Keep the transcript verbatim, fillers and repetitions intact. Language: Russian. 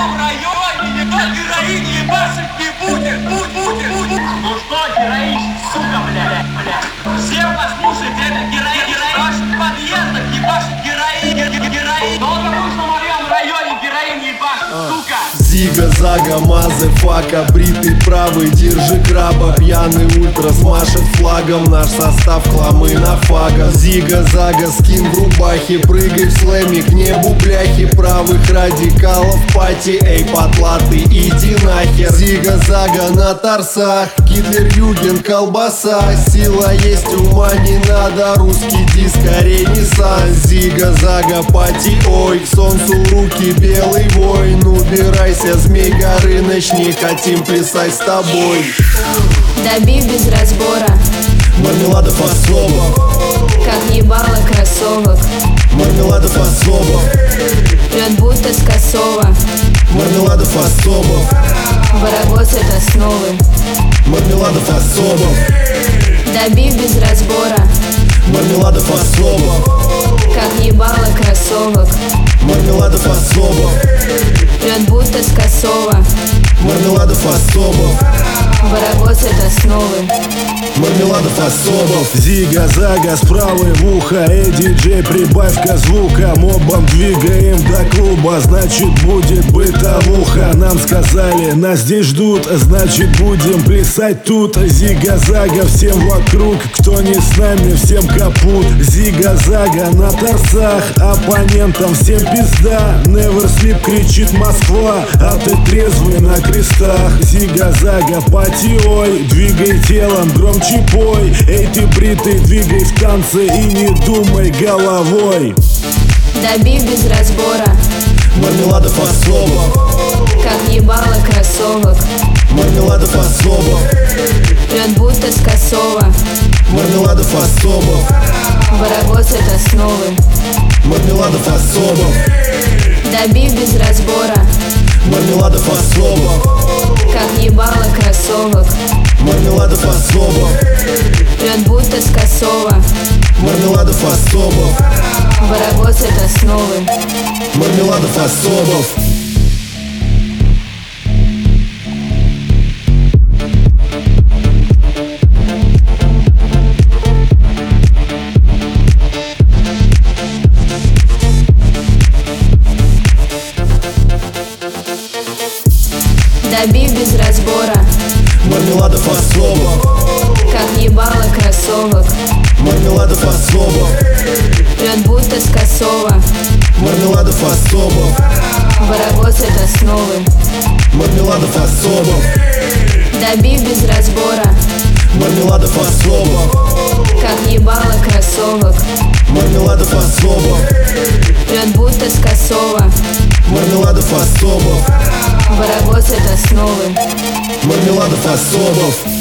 моем районе ебать героин ебашить не будет, будет, будет, будет. Ну что, героин, сука, бля, бля. Всем послушайте, это героин, героин. В ваших подъездах ебашит героин, героин, героин. Долго нужно в моем районе героин ебашит, сука. Зига-зага, мазефака, бритый правый, держи краба. Пьяный ультра смашет флагом, наш состав хламы на фагах. Зига-зага, скин в рубахе, прыгай в слэме, к небу бляхи. Правых радикалов пати, эй, потлатый, иди нахер. Зига-зага на торсах, Гитлер-Юген, колбаса. Сила есть, ума не надо, русский диско, ренессанс. Зига-зага, пати, ой, к солнцу руки, белый воин. Убирайся, змей Горыныч, не хотим плясать с тобой. Добей без разбора, Мармеладов особо, как ебало кроссовок. Мармеладов особо, Прет будто с косого. Мармеладов особо, Барагос это основы. Мармеладов особо, Добей без разбора, Мармеладов особо, как ебало кроссовок. Мармеладов особо, Прет будто с косого. Мармеладов особо, Барагос это основы. Мармеладов особо. Зига-зага с правой в ухо, эй, диджей, прибавь-ка звука. Мобом двигаем до клуба, значит будет бытовуха. Нам сказали, нас здесь ждут, значит будем плясать тут. Зига-зага всем вокруг, кто не с нами, всем капут. Зига-зага на торсах, оппонентам всем пизда. Never sleep кричит Москва, а ты трезвый на крестах. Зига-зага, пати, ой, двигай телом, громче пой. Эй, ты бритый, двигай в танце и не думай головой. Добей без разбора, Мармеладов особо, как ебало кроссовок. Мармеладов особо, Прет будто с косого. Мармеладов особо, Барагос это основы. Мармеладов особо, Добей без разбора, Мармеладов особо, как ебало кроссовок. Мармеладов особо, Прет будто с косого. Мармеладов особо, Барагос это основы. Мармеладов особо. Добей без разбора, Мармеладов особо, как ебало кроссовок. Мармеладов особо, Прет будто с косого. Мармеладов особо, Барагос это основы. Мармеладов особо, Добей без разбора, Мармеладов особо, как ебало кроссовок. Мармеладов особо, Прет будто с косого. Мармеладов особо, Барагос это основы. Мармеладов особо.